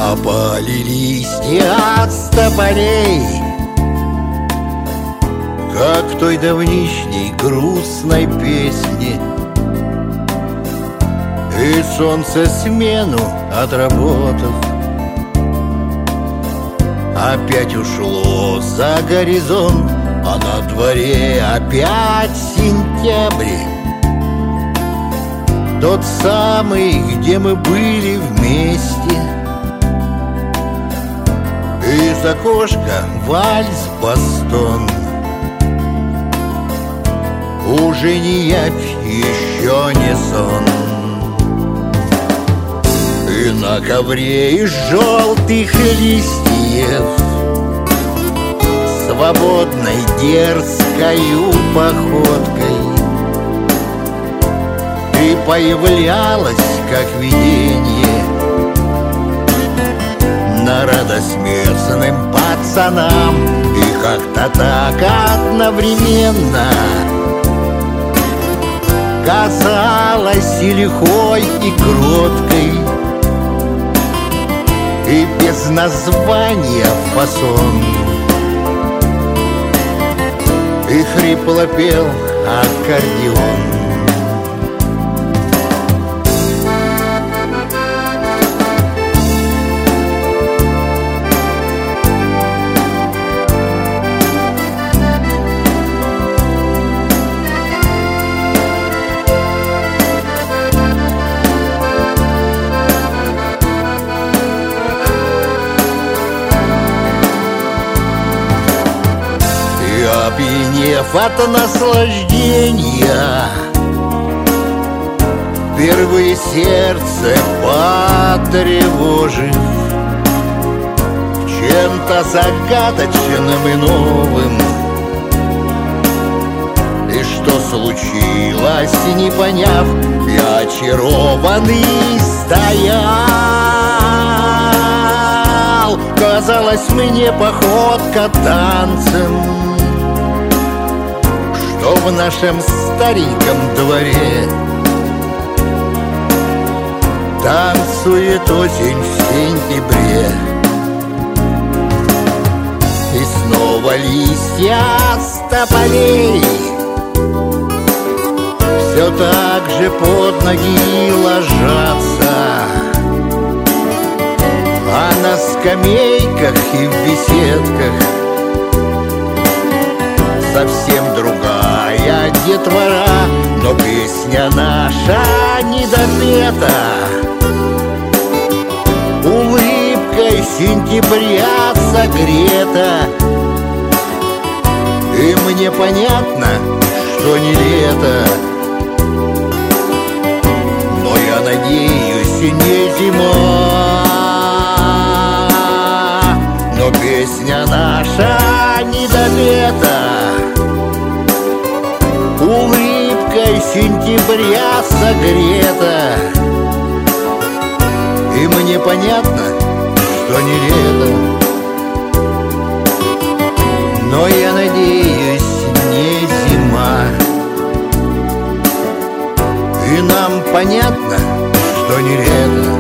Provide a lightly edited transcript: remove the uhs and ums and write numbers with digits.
Опали листья с тополей, как в той давнишней грустной песне. И солнце смену отработав опять ушло за горизонт, а на дворе опять сентябрь. Тот самый, где мы были вместе. Из окошка вальс-бастон. Уже не явь, еще не сон. И на ковре из желтых листьев свободной дерзкою походкой ты появлялась, как видение, на радость местным пацанам. И как-то так одновременно казалась и лихой, и кроткой, и без названия фасон. И хрипло пел аккордеон. Опьянев от наслаждения, впервые сердце потревожив чем-то загадочным и новым. И что случилось, не поняв, я очарованный стоял. Казалось мне походка танцем, что в нашем стареньком дворе танцует осень в сентябре. И снова листья с тополей все так же под ноги ложатся, а на скамейках и в беседках совсем другая детвора. Но песня наша не допета улыбкой сентября согрета. И мне понятно, что не лето, но я надеюсь, не зима. Но песня наша не допета улыбкой сентября согрета. И мне понятно, что не лето, но я надеюсь, не зима. И нам понятно, что не лето,